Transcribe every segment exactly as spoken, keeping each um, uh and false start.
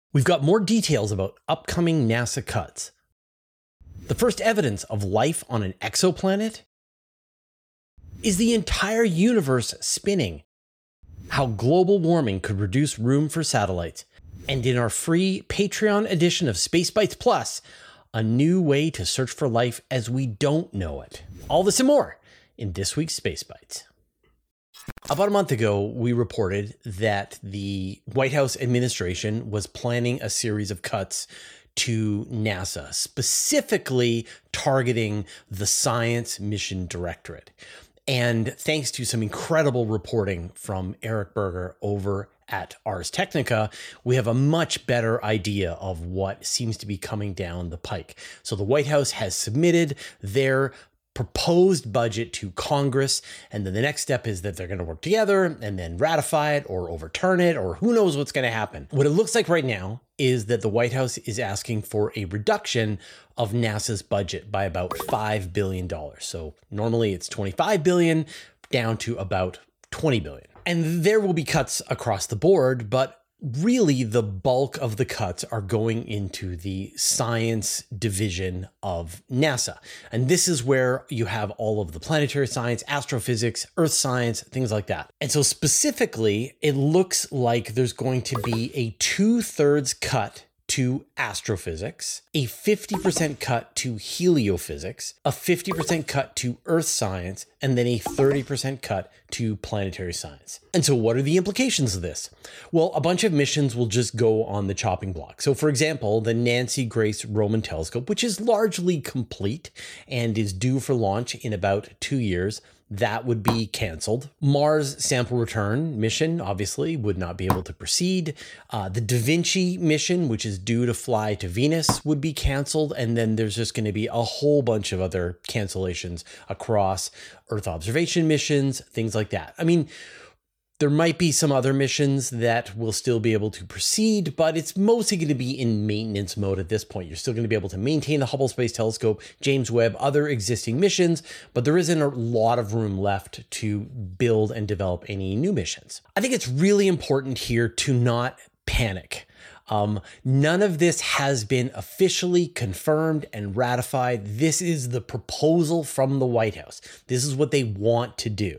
We've got more details about upcoming NASA cuts. The first evidence of life on an exoplanet? Is the entire universe spinning? How global warming could reduce room for satellites. And in our free Patreon edition of Space Bites Plus, a new way to search for life as we don't know it. All this and more in this week's Space Bites. About a month ago, we reported that the White House administration was planning a series of cuts to NASA, specifically targeting the Science Mission Directorate. And thanks to some incredible reporting from Eric Berger over at Ars Technica, we have a much better idea of what seems to be coming down the pike. So the White House has submitted their proposed budget to Congress, and then the next step is that they're going to work together and then ratify it or overturn it, or who knows what's going to happen. What it looks like right now is that the White House is asking for a reduction of NASA's budget by about five billion dollars. So normally it's twenty-five billion dollars down to about twenty billion dollars. And there will be cuts across the board, but really the bulk of the cuts are going into the science division of NASA. And this is where you have all of the planetary science, astrophysics, earth science, things like that. And so specifically, it looks like there's going to be a two-thirds cut to astrophysics, a fifty percent cut to heliophysics, a fifty percent cut to earth science, and then a thirty percent cut to planetary science. And so what are the implications of this? Well, a bunch of missions will just go on the chopping block. So for example, the Nancy Grace Roman Telescope, which is largely complete and is due for launch in about two years, that would be canceled. Mars Sample Return mission, obviously, would not be able to proceed. Uh, the Da Vinci mission, which is due to fly to Venus, would be canceled. And then there's just going to be a whole bunch of other cancellations across Earth observation missions, things like that. I mean, there might be some other missions that will still be able to proceed, but it's mostly going to be in maintenance mode at this point. You're still going to be able to maintain the Hubble Space Telescope, James Webb, other existing missions, but there isn't a lot of room left to build and develop any new missions. I think it's really important here to not panic. Um, none of this has been officially confirmed and ratified. This is the proposal from the White House. This is what they want to do.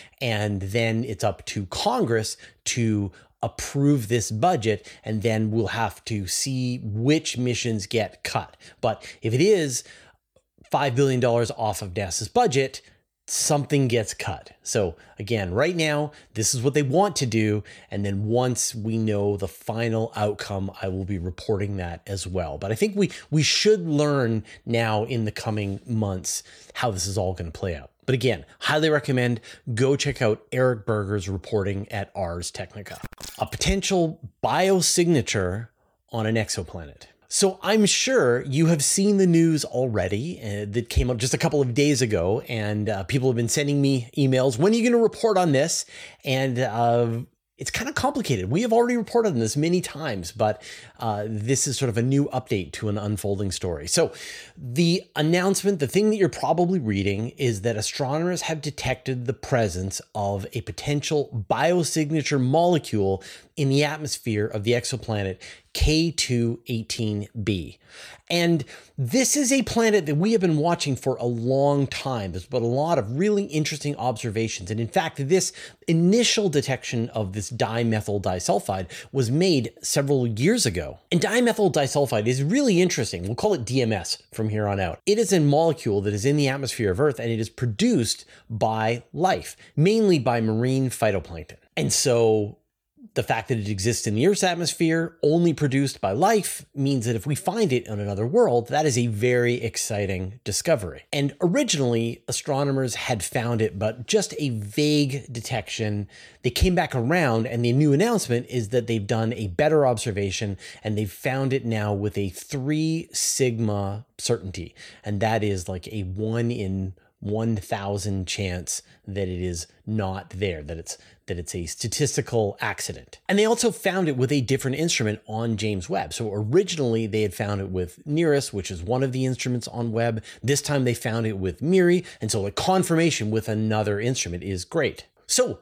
And then it's up to Congress to approve this budget, and then we'll have to see which missions get cut. But if it is five billion dollars off of NASA's budget, something gets cut. So again, right now, this is what they want to do. And then once we know the final outcome, I will be reporting that as well. But I think we, we should learn now in the coming months how this is all going to play out. But again, highly recommend go check out Eric Berger's reporting at Ars Technica. A potential biosignature on an exoplanet. So I'm sure you have seen the news already uh, that came up just a couple of days ago, and uh, people have been sending me emails. When are you going to report on this? And uh, it's kind of complicated. We have already reported on this many times, but uh, this is sort of a new update to an unfolding story. So the announcement, the thing that you're probably reading, is that astronomers have detected the presence of a potential biosignature molecule in the atmosphere of the exoplanet K two eighteen b. And this is a planet that we have been watching for a long time. There's been a lot of really interesting observations. And in fact, this initial detection of this dimethyl disulfide was made several years ago. And dimethyl disulfide is really interesting. We'll call it D M S from here on out. It is a molecule that is in the atmosphere of Earth, and it is produced by life, mainly by marine phytoplankton. And so the fact that it exists in the Earth's atmosphere, only produced by life, means that if we find it on another world, that is a very exciting discovery. And originally, astronomers had found it, but just a vague detection. They came back around, and the new announcement is that they've done a better observation, and they've found it now with a three sigma certainty. And that is like a one in one thousand chance that it is not there, that it's that it's a statistical accident. And they also found it with a different instrument on James Webb. So originally they had found it with NIRISS, which is one of the instruments on Webb. This time they found it with MIRI. And so like confirmation with another instrument is great. So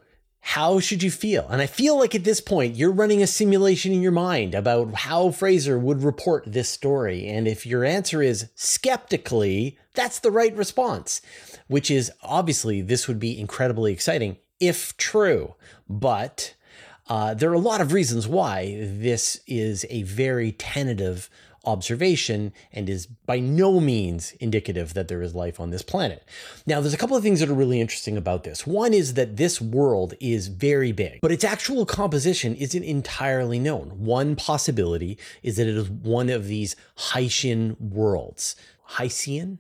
How should you feel? And I feel like at this point, you're running a simulation in your mind about how Fraser would report this story. And if your answer is skeptically, that's the right response, which is obviously this would be incredibly exciting if true. But uh, there are a lot of reasons why this is a very tentative observation and is by no means indicative that there is life on this planet. Now, there's a couple of things that are really interesting about this. One is that this world is very big, but its actual composition isn't entirely known. One possibility is that it is one of these Haitian worlds. Haitian?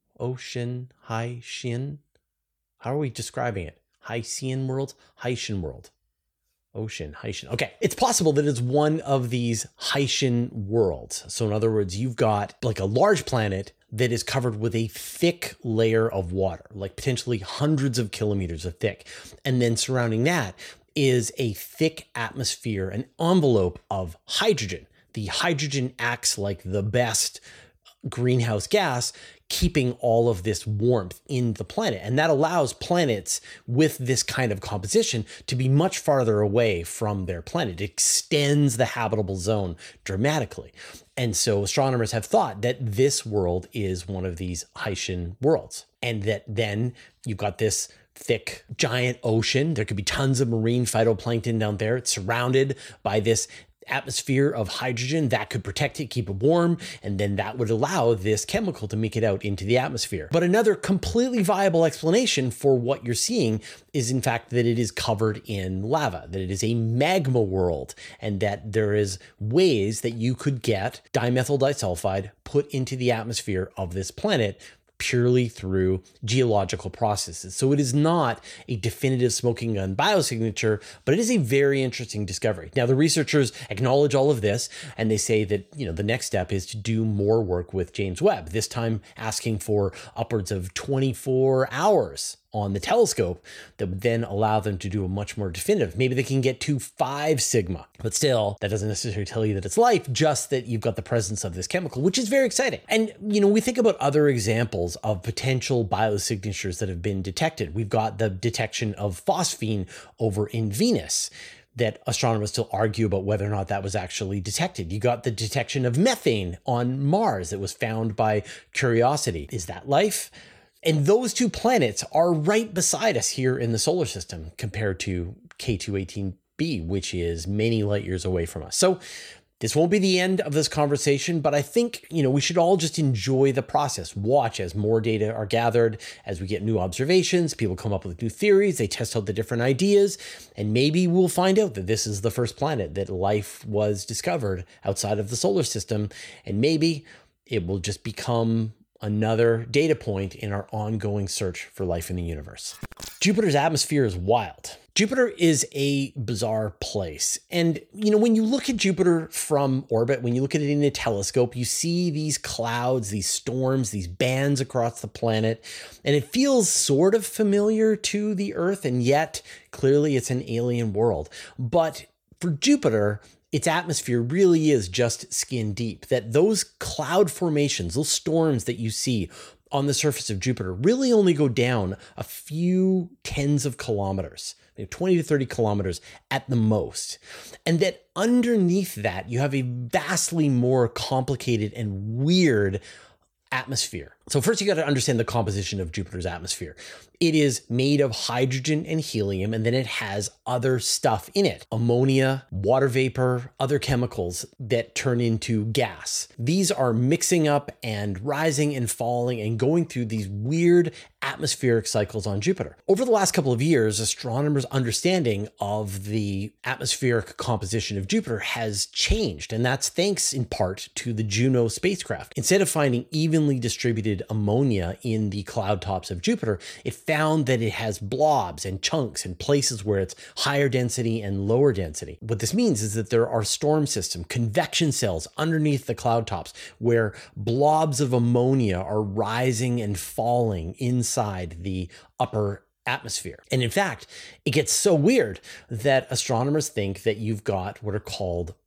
Ocean? Haitian? How are we describing it? Haitian worlds? Haitian world. Ocean, Haitian. Okay, it's possible that it's one of these Haitian worlds. So in other words, you've got like a large planet that is covered with a thick layer of water, like potentially hundreds of kilometers of thick. And then surrounding that is a thick atmosphere, an envelope of hydrogen. The hydrogen acts like the best greenhouse gas, keeping all of this warmth in the planet. And that allows planets with this kind of composition to be much farther away from their planet. It extends the habitable zone dramatically. And so astronomers have thought that this world is one of these Haitian worlds. And that then you've got this thick, giant ocean. There could be tons of marine phytoplankton down there. It's surrounded by this atmosphere of hydrogen that could protect it, keep it warm, and then that would allow this chemical to make it out into the atmosphere. But another completely viable explanation for what you're seeing is in fact that it is covered in lava, that it is a magma world, and that there is ways that you could get dimethyl disulfide put into the atmosphere of this planet purely through geological processes. So it is not a definitive smoking gun biosignature, but it is a very interesting discovery. Now, the researchers acknowledge all of this, and they say that, you know, the next step is to do more work with James Webb, this time asking for upwards of twenty-four hours on the telescope that would then allow them to do a much more definitive. Maybe they can get to five sigma, but still, that doesn't necessarily tell you that it's life, just that you've got the presence of this chemical, which is very exciting. And, you know, we think about other examples of potential biosignatures that have been detected. We've got the detection of phosphine over in Venus, that astronomers still argue about whether or not that was actually detected. You got the detection of methane on Mars that was found by Curiosity. Is that life? And those two planets are right beside us here in the solar system compared to K two eighteen b, which is many light years away from us. So this won't be the end of this conversation, but I think, you know, we should all just enjoy the process, watch as more data are gathered, as we get new observations, people come up with new theories, they test out the different ideas, and maybe we'll find out that this is the first planet that life was discovered outside of the solar system, and maybe it will just become another data point in our ongoing search for life in the universe. Jupiter's atmosphere is wild. Jupiter is a bizarre place. And, you know, when you look at Jupiter from orbit, when you look at it in a telescope, you see these clouds, these storms, these bands across the planet, and it feels sort of familiar to the Earth, and yet clearly it's an alien world. But for Jupiter, its atmosphere really is just skin deep, that those cloud formations, those storms that you see on the surface of Jupiter really only go down a few tens of kilometers, maybe twenty to thirty kilometers at the most. And that underneath that, you have a vastly more complicated and weird atmosphere. So first you got to understand the composition of Jupiter's atmosphere. It is made of hydrogen and helium, and then it has other stuff in it. Ammonia, water vapor, other chemicals that turn into gas. These are mixing up and rising and falling and going through these weird atmospheric cycles on Jupiter. Over the last couple of years, astronomers' understanding of the atmospheric composition of Jupiter has changed, and that's thanks in part to the Juno spacecraft. Instead of finding evenly distributed ammonia in the cloud tops of Jupiter, it found that it has blobs and chunks and places where it's higher density and lower density. What this means is that there are storm systems, convection cells underneath the cloud tops where blobs of ammonia are rising and falling inside the upper atmosphere. And in fact, it gets so weird that astronomers think that you've got what are called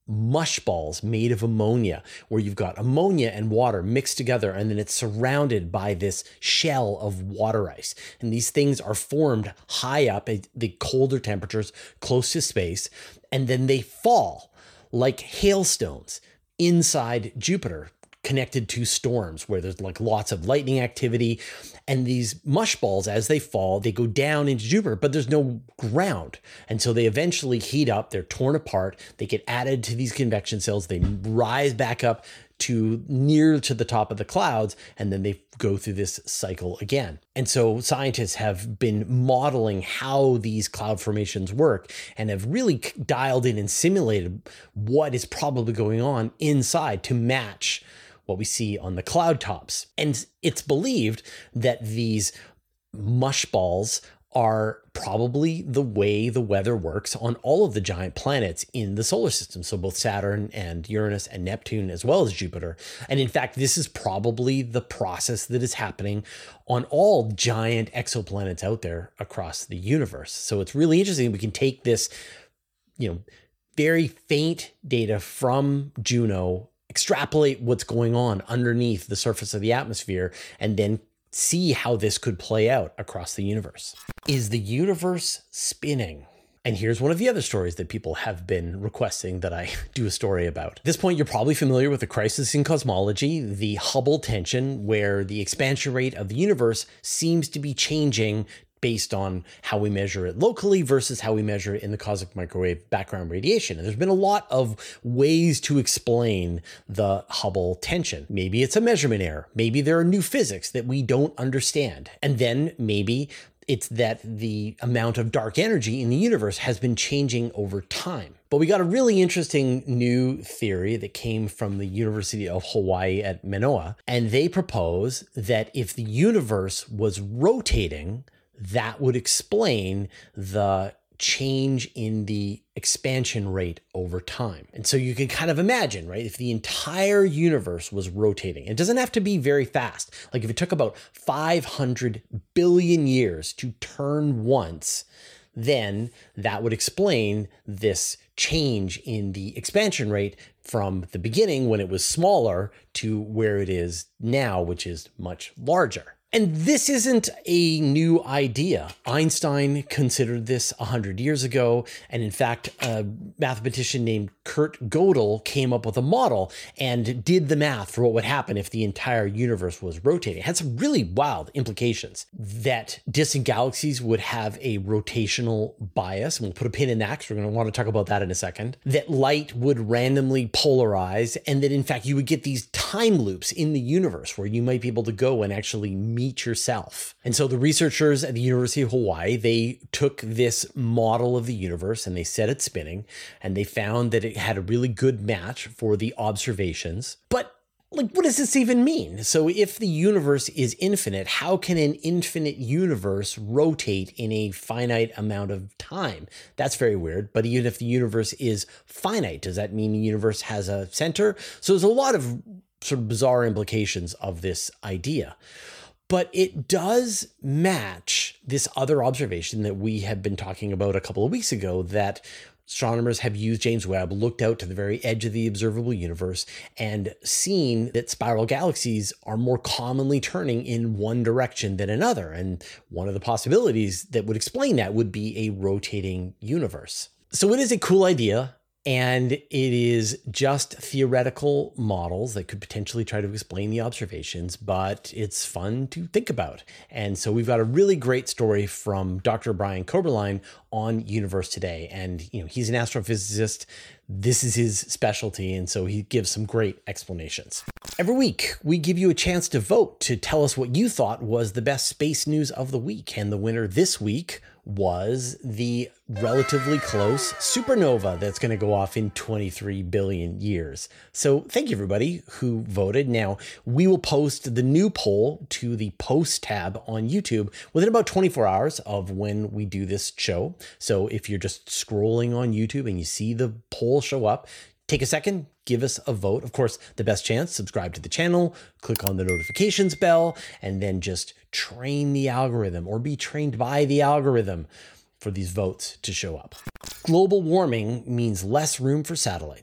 mush balls made of ammonia, where you've got ammonia and water mixed together, and then it's surrounded by this shell of water ice. And these things are formed high up at the colder temperatures close to space, and then they fall like hailstones inside Jupiter, connected to storms where there's like lots of lightning activity. And these mush balls, as they fall, they go down into Jupiter, but there's no ground. And so they eventually heat up, they're torn apart, they get added to these convection cells, they rise back up to near to the top of the clouds, and then they go through this cycle again. And so scientists have been modeling how these cloud formations work and have really dialed in and simulated what is probably going on inside to match what we see on the cloud tops. And it's believed that these mush balls are probably the way the weather works on all of the giant planets in the solar system. So both Saturn and Uranus and Neptune, as well as Jupiter. And in fact, this is probably the process that is happening on all giant exoplanets out there across the universe. So it's really interesting. We can take this, you know, very faint data from Juno, extrapolate what's going on underneath the surface of the atmosphere, and then see how this could play out across the universe. Is the universe spinning? And here's one of the other stories that people have been requesting that I do a story about. At this point, you're probably familiar with the crisis in cosmology, the Hubble tension, where the expansion rate of the universe seems to be changing based on how we measure it locally versus how we measure it in the cosmic microwave background radiation. And there's been a lot of ways to explain the Hubble tension. Maybe it's a measurement error. Maybe there are new physics that we don't understand. And then maybe it's that the amount of dark energy in the universe has been changing over time. But we got a really interesting new theory that came from the University of Hawaii at Manoa. And they propose that if the universe was rotating, that would explain the change in the expansion rate over time. And so you can kind of imagine, right? If the entire universe was rotating, it doesn't have to be very fast. Like if it took about five hundred billion years to turn once, then that would explain this change in the expansion rate from the beginning when it was smaller to where it is now, which is much larger. And this isn't a new idea. Einstein considered this one hundred years ago. And in fact, a mathematician named Kurt Gödel came up with a model and did the math for what would happen if the entire universe was rotating. It had some really wild implications that distant galaxies would have a rotational bias. And we'll put a pin in that because we're going to want to talk about that in a second. That light would randomly polarize. And that in fact, you would get these time loops in the universe where you might be able to go and actually meet yourself. And so the researchers at the University of Hawaii, they took this model of the universe and they set it spinning, and they found that it had a really good match for the observations. But like, what does this even mean? So if the universe is infinite, how can an infinite universe rotate in a finite amount of time? That's very weird. But even if the universe is finite, does that mean the universe has a center? So there's a lot of sort of bizarre implications of this idea. But it does match this other observation that we have been talking about a couple of weeks ago, that astronomers have used James Webb, looked out to the very edge of the observable universe, and seen that spiral galaxies are more commonly turning in one direction than another. And one of the possibilities that would explain that would be a rotating universe. So it is a cool idea. And it is just theoretical models that could potentially try to explain the observations, but it's fun to think about. And so we've got a really great story from Doctor Brian Koberlein on Universe Today. And, you know, he's an astrophysicist. This is his specialty. And so he gives some great explanations. Every week, we give you a chance to vote to tell us what you thought was the best space news of the week. And the winner this week was the relatively close supernova that's going to go off in twenty-three billion years. So thank you everybody who voted. Now, we will post the new poll to the post tab on YouTube within about twenty-four hours of when we do this show. So if you're just scrolling on YouTube and you see the poll show up, take a second, give us a vote. Of course, the best chance, subscribe to the channel, click on the notifications bell, and then just train the algorithm or be trained by the algorithm for these votes to show up. Global warming means less room for satellites.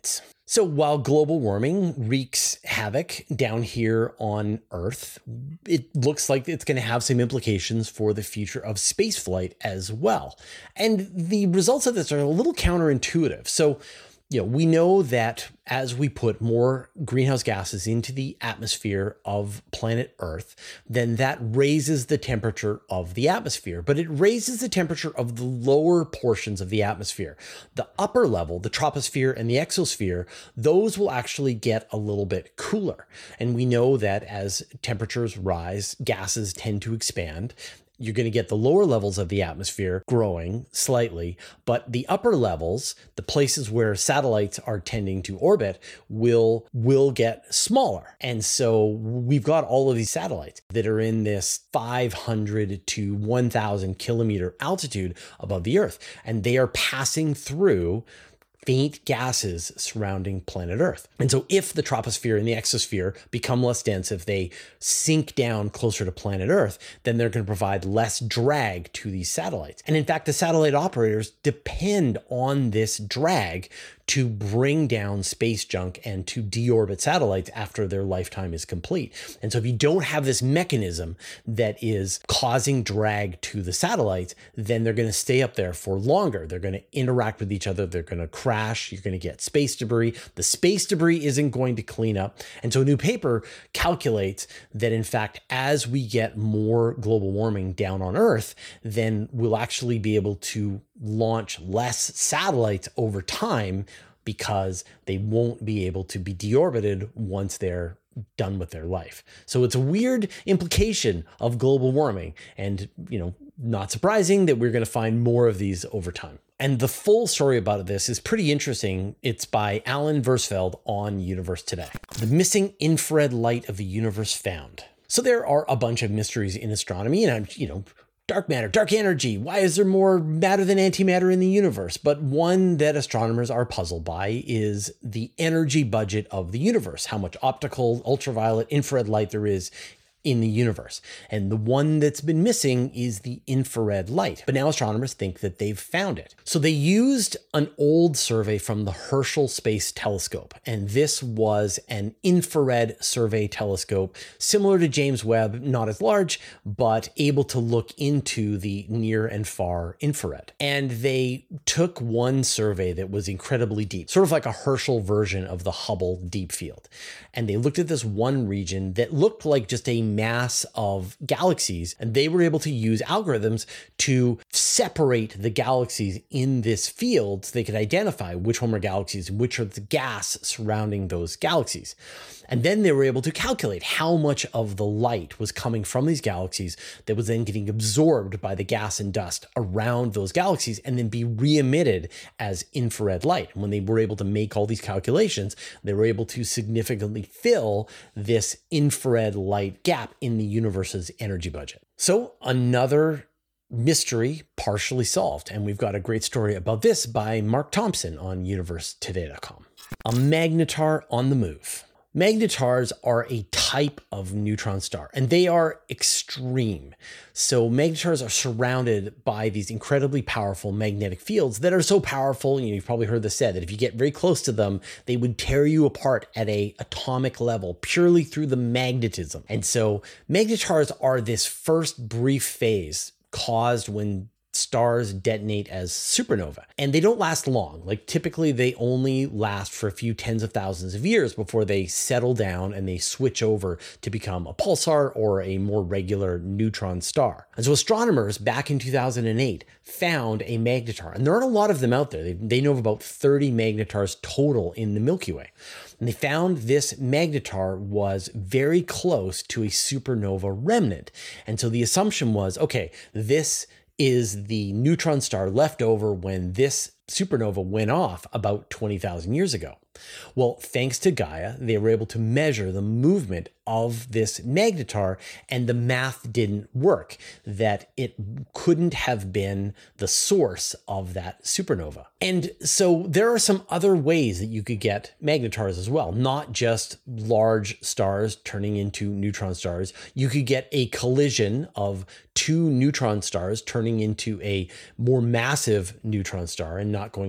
So while global warming wreaks havoc down here on Earth, it looks like it's going to have some implications for the future of spaceflight as well. And the results of this are a little counterintuitive. So, you know, we know that as we put more greenhouse gases into the atmosphere of planet Earth, then that raises the temperature of the atmosphere, but it raises the temperature of the lower portions of the atmosphere. The upper level, the troposphere and the exosphere, those will actually get a little bit cooler. And we know that as temperatures rise, gases tend to expand. You're going to get the lower levels of the atmosphere growing slightly, but the upper levels, the places where satellites are tending to orbit, will will get smaller. And so we've got all of these satellites that are in this five hundred to one thousand kilometer altitude above the Earth, and they are passing through faint gases surrounding planet Earth. And so if the troposphere and the exosphere become less dense, if they sink down closer to planet Earth, then they're going to provide less drag to these satellites. And in fact, the satellite operators depend on this drag to bring down space junk and to deorbit satellites after their lifetime is complete. And so if you don't have this mechanism that is causing drag to the satellites, then they're going to stay up there for longer. They're going to interact with each other. They're going to crash. You're going to get space debris. The space debris isn't going to clean up. And so a new paper calculates that, in fact, as we get more global warming down on Earth, then we'll actually be able to launch less satellites over time because they won't be able to be deorbited once they're done with their life. So it's a weird implication of global warming, and, you know, not surprising that we're going to find more of these over time. And the full story about this is pretty interesting. It's by Alan Versfeld on Universe Today. The missing infrared light of the universe found. So there are a bunch of mysteries in astronomy, and I'm, you know, dark matter, dark energy. Why is there more matter than antimatter in the universe? But one that astronomers are puzzled by is the energy budget of the universe, how much optical, ultraviolet, infrared light there is in the universe. And the one that's been missing is the infrared light. But now astronomers think that they've found it. So they used an old survey from the Herschel Space Telescope. And this was an infrared survey telescope, similar to James Webb, not as large, but able to look into the near and far infrared. And they took one survey that was incredibly deep, sort of like a Herschel version of the Hubble Deep Field. And they looked at this one region that looked like just a mass of galaxies, and they were able to use algorithms to separate the galaxies in this field so they could identify which one were galaxies and which are the gas surrounding those galaxies. And then they were able to calculate how much of the light was coming from these galaxies that was then getting absorbed by the gas and dust around those galaxies and then be re-emitted as infrared light. And when they were able to make all these calculations, they were able to significantly fill this infrared light gap in the universe's energy budget. So another mystery partially solved. And we've got a great story about this by Mark Thompson on universe today dot com. A magnetar on the move. Magnetars are a type of neutron star, and they are extreme. So magnetars are surrounded by these incredibly powerful magnetic fields that are so powerful, you know, you've probably heard this said, that if you get very close to them, they would tear you apart at an atomic level purely through the magnetism. And so magnetars are this first brief phase caused when stars detonate as supernova, and they don't last long. Like typically they only last for a few tens of thousands of years before they settle down and they switch over to become a pulsar or a more regular neutron star. And so astronomers back in two thousand eight found a magnetar, and there aren't a lot of them out there. They, they know of about thirty magnetars total in the Milky Way. And they found this magnetar was very close to a supernova remnant. And so the assumption was, okay, this is the neutron star left over when this supernova went off about twenty thousand years ago. Well, thanks to Gaia, they were able to measure the movement of this magnetar, and the math didn't work, that it couldn't have been the source of that supernova. And so there are some other ways that you could get magnetars as well, not just large stars turning into neutron stars. You could get a collision of two neutron stars turning into a more massive neutron star and not going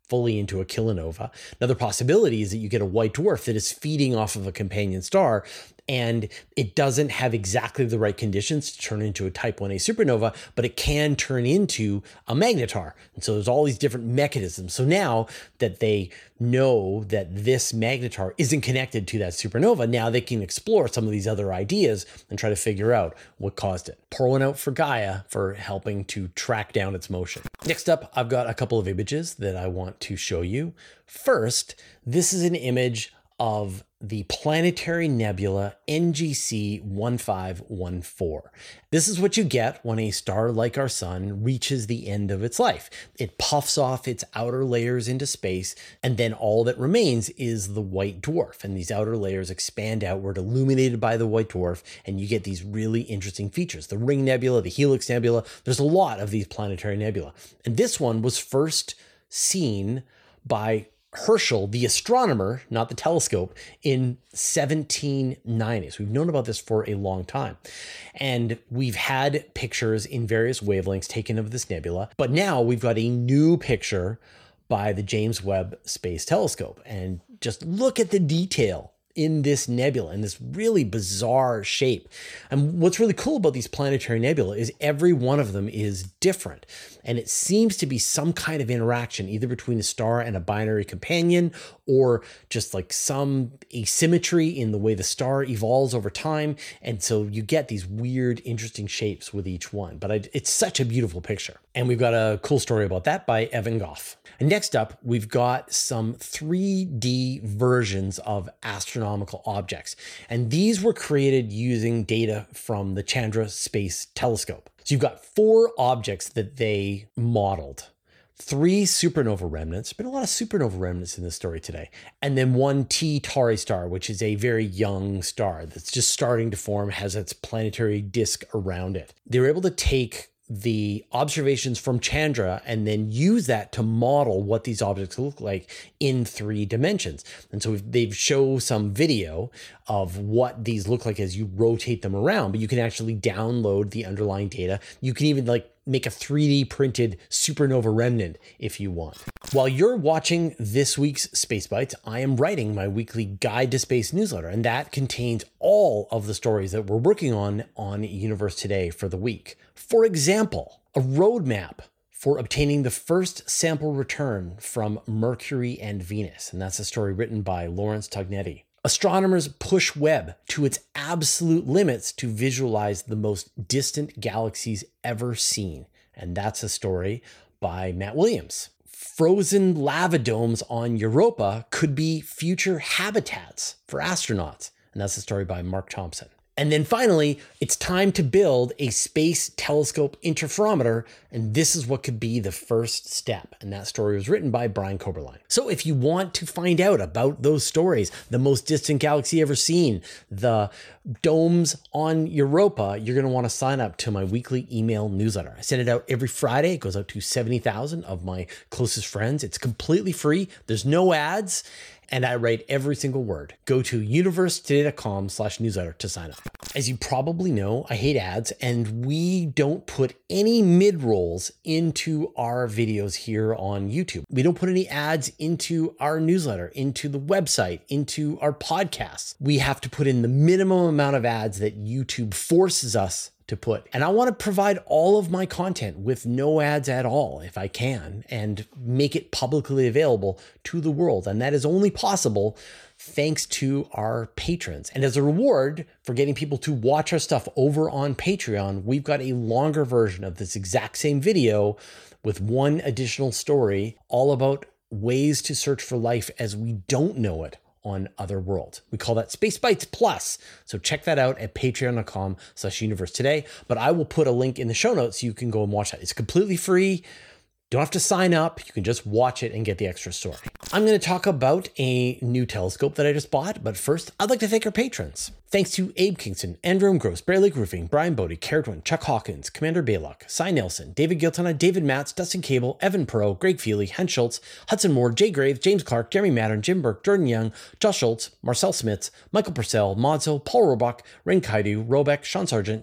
fully into a kilonova. Another possibility is that you get a white dwarf that is feeding off of a companion star, and it doesn't have exactly the right conditions to turn into a type one A supernova, but it can turn into a magnetar. And so there's all these different mechanisms. So now that they know that this magnetar isn't connected to that supernova, now they can explore some of these other ideas and try to figure out what caused it. Pour one out for Gaia for helping to track down its motion. Next up, I've got a couple of images that I want to show you. First, this is an image of the planetary nebula N G C one five one four. This is what you get when a star like our sun reaches the end of its life. It puffs off its outer layers into space, and then all that remains is the white dwarf. And these outer layers expand outward, illuminated by the white dwarf, and you get these really interesting features. The Ring Nebula, the Helix Nebula, there's a lot of these planetary nebula. And this one was first seen by Herschel, the astronomer, not the telescope, in seventeen ninety. So we've known about this for a long time. And we've had pictures in various wavelengths taken of this nebula, but now we've got a new picture by the James Webb Space Telescope. And just look at the detail in this nebula, in this really bizarre shape. And what's really cool about these planetary nebula is every one of them is different. And it seems to be some kind of interaction, either between a star and a binary companion, or just like some asymmetry in the way the star evolves over time. And so you get these weird, interesting shapes with each one. But I, it's such a beautiful picture. And we've got a cool story about that by Evan Goff. And next up, we've got some three D versions of astronomical objects. And these were created using data from the Chandra Space Telescope. So you've got four objects that they modeled. Three supernova remnants. There's been a lot of supernova remnants in this story today. And then one T Tauri star, which is a very young star that's just starting to form, has its planetary disk around it. They were able to take the observations from Chandra and then use that to model what these objects look like in three dimensions. And so they've shown some video of what these look like as you rotate them around, but you can actually download the underlying data. You can even like make a three D printed supernova remnant if you want. While you're watching this week's Space Bites, I am writing my weekly Guide to Space newsletter, and that contains all of the stories that we're working on on Universe Today for the week. For example, a roadmap for obtaining the first sample return from Mercury and Venus, and that's a story written by Lawrence Tognetti. Astronomers push Webb to its absolute limits to visualize the most distant galaxies ever seen. And that's a story by Matt Williams. Frozen lava domes on Europa could be future habitats for astronauts. And that's a story by Mark Thompson. And then finally, it's time to build a space telescope interferometer, and this is what could be the first step. And that story was written by Brian Koberlein. So if you want to find out about those stories, the most distant galaxy ever seen, the domes on Europa, you're going to want to sign up to my weekly email newsletter. I send it out every Friday. It goes out to seventy thousand of my closest friends. It's completely free. There's no ads. And I write every single word. Go to universetoday.com slash newsletter to sign up. As you probably know, I hate ads, and we don't put any mid-rolls into our videos here on YouTube. We don't put any ads into our newsletter, into the website, into our podcasts. We have to put in the minimum amount of ads that YouTube forces us to put. And I want to provide all of my content with no ads at all, if I can, and make it publicly available to the world. And that is only possible thanks to our patrons. And as a reward for getting people to watch our stuff over on Patreon, we've got a longer version of this exact same video with one additional story all about ways to search for life as we don't know it on other worlds. We call that Space Bites Plus. So check that out at patreon.com slash universe today. But I will put a link in the show notes so you can go and watch that. It's completely free. Don't have to sign up. You can just watch it and get the extra story. I'm going to talk about a new telescope that I just bought, but first, I'd like to thank our patrons. Thanks to Abe Kingston, Andrew Gross, Bear Lake Roofing, Brian Bodie, Caradwin, Chuck Hawkins, Commander Baylock, Cy Nelson, David Giltona, David Matz, Dustin Cable, Evan Perot, Greg Feely, Hen Schultz, Hudson Moore, Jay Graves, James Clark, Jeremy Mattern, Jim Burke, Jordan Young, Josh Schultz, Marcel Smits, Michael Purcell, Modzo, Paul Robach, Ren Kaidu, Robeck, Sean Sargent,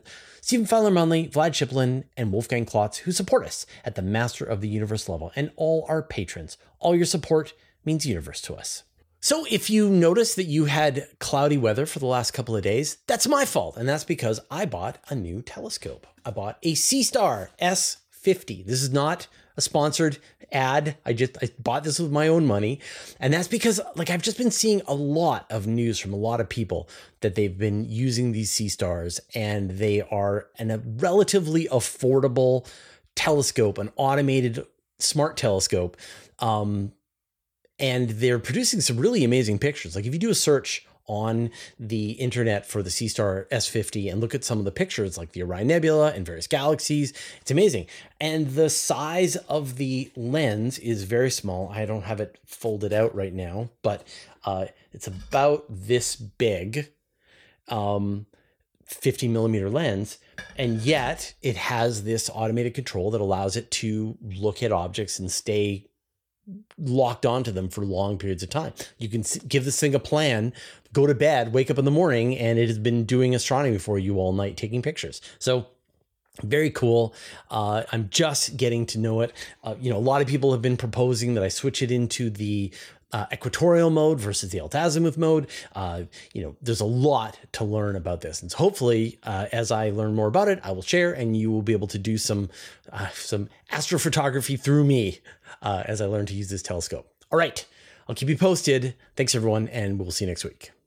Stephen Feiler-Munley, Vlad Shiplin, and Wolfgang Klotz, who support us at the Master of the Universe level, and all our patrons. All your support means universe to us. So if you notice that you had cloudy weather for the last couple of days, that's my fault. And that's because I bought a new telescope. I bought a Seestar S fifty. This is not a sponsored ad. I just I bought this with my own money. And that's because like I've just been seeing a lot of news from a lot of people that they've been using these Seestars, and they are an, a relatively affordable telescope, an automated smart telescope. Um, and they're producing some really amazing pictures. Like if you do a search on the internet for the Seestar S fifty and look at some of the pictures like the Orion Nebula and various galaxies, it's amazing. And the size of the lens is very small. I don't have it folded out right now, but uh, it's about this big, um, fifty millimeter lens. And yet it has this automated control that allows it to look at objects and stay locked onto them for long periods of time. You can give this thing a plan, go to bed, wake up in the morning, and it has been doing astronomy for you all night, taking pictures. So very cool. Uh, I'm just getting to know it. Uh, you know, a lot of people have been proposing that I switch it into the uh, equatorial mode versus the altazimuth mode. Uh, you know, there's a lot to learn about this. And so hopefully, uh, as I learn more about it, I will share, and you will be able to do some, uh, some astrophotography through me uh, as I learn to use this telescope. All right. I'll keep you posted. Thanks, everyone, and we'll see you next week.